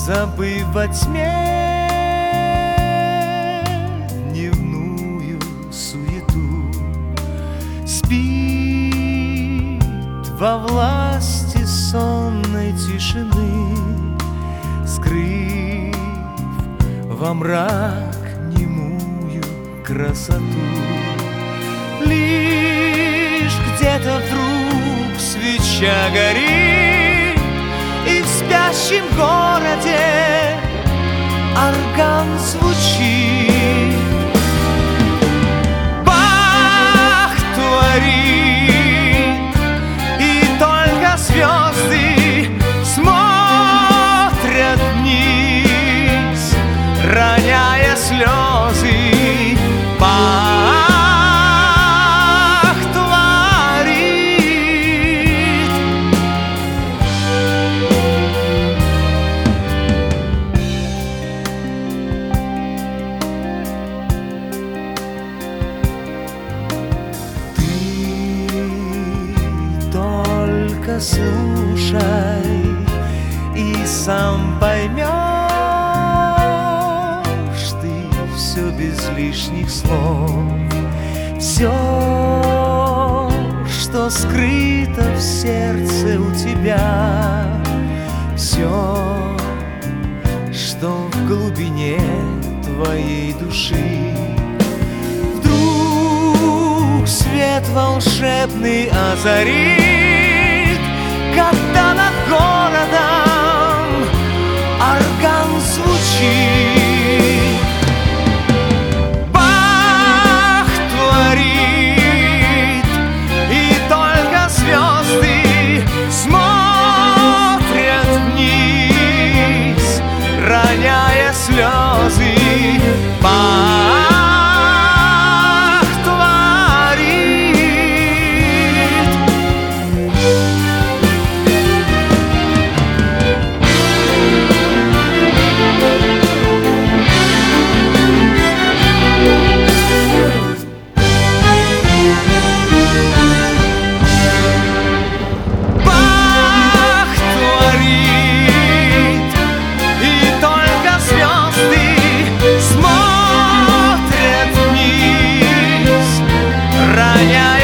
забыв во тьме дневную суету, спит во власти сонной тишины, скрыв во мрак немую красоту. Лишь где-то вдруг свеча горит, и в спящем городе орган звучит. Бах творит, и только звезды смотрят вниз, роняя слезы. Бах творит. Ты только слушай и сам поймешь, все без лишних слов, все, что скрыто в сердце у тебя, все, что в глубине твоей души. Вдруг свет волшебный озарит, когда над городом орган звучит. Роняя слезы, Бах творит. Бах творит, и только звезды смотрят вниз, роняя